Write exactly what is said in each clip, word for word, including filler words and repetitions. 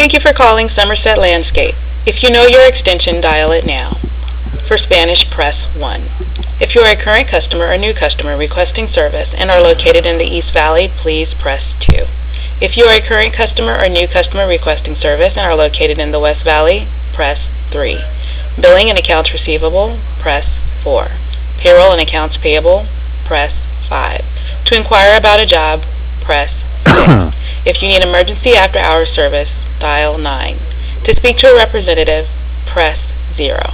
Thank you for calling Somerset Landscape. If you know your extension, dial it now. For Spanish, press one. If you are a current customer or new customer requesting service and are located in the East Valley, please press two. If you are a current customer or new customer requesting service and are located in the West Valley, press three. Billing and accounts receivable, press four. Payroll and accounts payable, press five. To inquire about a job, press six. If you need emergency after-hours service, dial nine. To speak to a representative, press zero.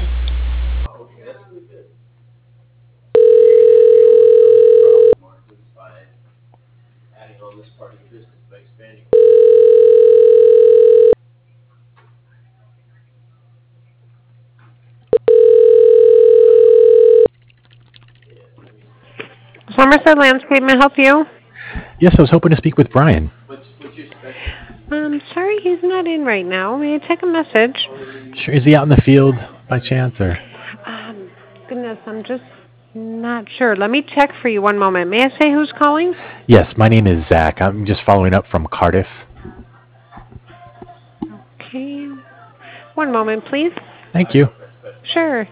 Somerset Landscape, may I help you? Yes, I was hoping to speak with Brian. Um, sorry, he's not in right now. May I take a message? Sure. Is he out in the field by chance, or? Um, goodness, I'm just not sure. Let me check for you one moment. May I say who's calling? Yes, my name is Zach. I'm just following up from Cardiff. Okay. One moment, please. Thank you. Sure.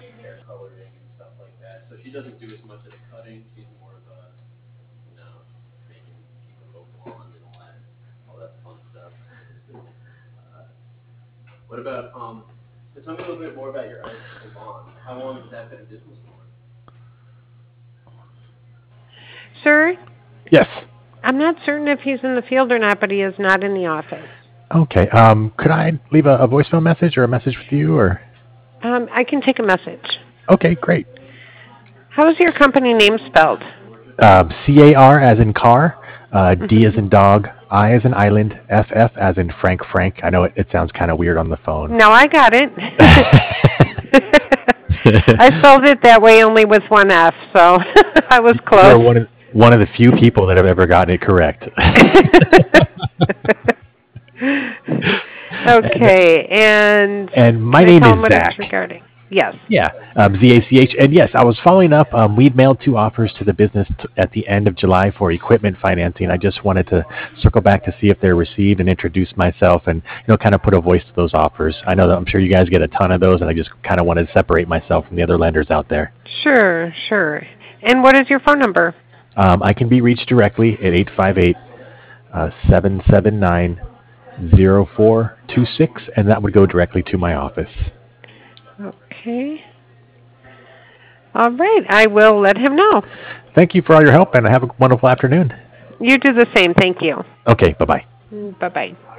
What about, um, so tell me a little bit more about your ice salon. How long has that been in business for? Sir? Yes. I'm not certain if he's in the field or not, but he is not in the office. Okay. Um, could I leave a, a voicemail message or a message with you, or? Um, I can take a message. Okay, great. How is your company name spelled? Um, C A R as in car, uh, D as in dog, I as in island, F F as in Frank Frank. I know it, it sounds kind of weird on the phone. No, I got it. I spelled it that way only with one F, so I was close. You're one of, one of the few people that have ever gotten it correct. Okay, and and my can I name tell is him what Zach. it's regarding? Yes. Yeah, um, Z A C H. And yes, I was following up. Um, we'd mailed two offers to the business t- at the end of July for equipment financing. I just wanted to circle back to see if they're received and introduce myself and, you know, kind of put a voice to those offers. I know that I'm sure you guys get a ton of those, and I just kind of wanted to separate myself from the other lenders out there. Sure, sure. And what is your phone number? Um, I can be reached directly at eight five eight, seven seven nine, zero four two six, and that would go directly to my office. Okay. All right. I will let him know. Thank you for all your help, and have a wonderful afternoon. You do the same. Thank you. Okay, bye-bye. Bye-bye.